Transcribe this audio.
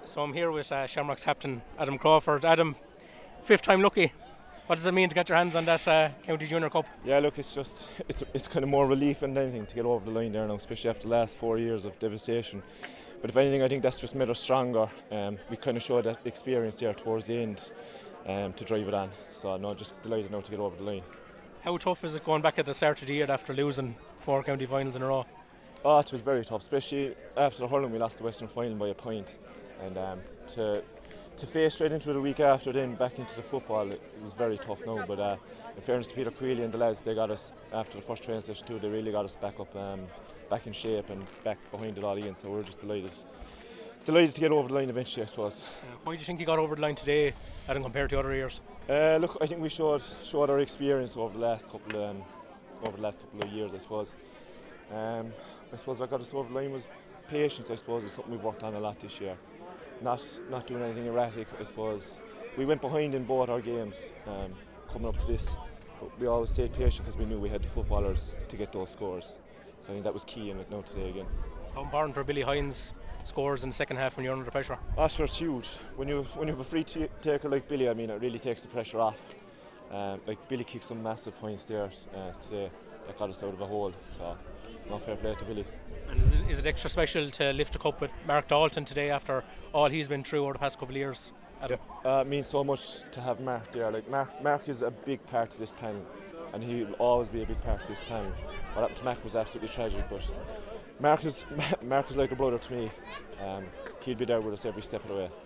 So I'm here with Shamrock's captain, Adam Crawford. Adam, fifth time lucky. What does it mean to get your hands on that County Junior Cup? Yeah, look, it's kind of more relief than anything to get over the line there now, especially after the last 4 years of devastation. But if anything, I think that's just made us stronger. We kind of showed that experience there towards the end to drive it on. So no, just delighted now to get over the line. How tough is it going back at the start of the year after losing 4 county finals in a row? Oh, it was very tough, especially after the hurling we lost the Western final by a point. And to face straight into it a week after, then back into the football, it was very tough now. But in fairness to Peter Creeley and the lads, they got us after the first training session too. They really got us back up, back in shape and back behind it all again. So we're just delighted to get over the line eventually, I suppose. Why do you think you got over the line today, Adam, compared to other years? Look, I think we showed our experience over the last couple of years, I suppose. I suppose what got us over the line was patience. I suppose is something we've worked on a lot this year. Not doing anything erratic. I suppose we went behind in both our games coming up to this, but we always stayed patient because we knew we had the footballers to get those scores. So I think that was key in it now today again. How important for Billy Hines scores in the second half when you're under pressure? Sure, it's huge. When you have a free taker like Billy, I mean, it really takes the pressure off. Like Billy kicked some massive points there today that got us out of a hole. So, no, fair play to Billy. And is it extra special to lift a cup with Mark Dalton today after all he's been through over the past couple of years? Adam? Yeah, it means so much to have Mark there. Like Mark is a big part of this panel, and he will always be a big part of this panel. What happened to Mark was absolutely tragic, but Mark is like a brother to me. He'll be there with us every step of the way.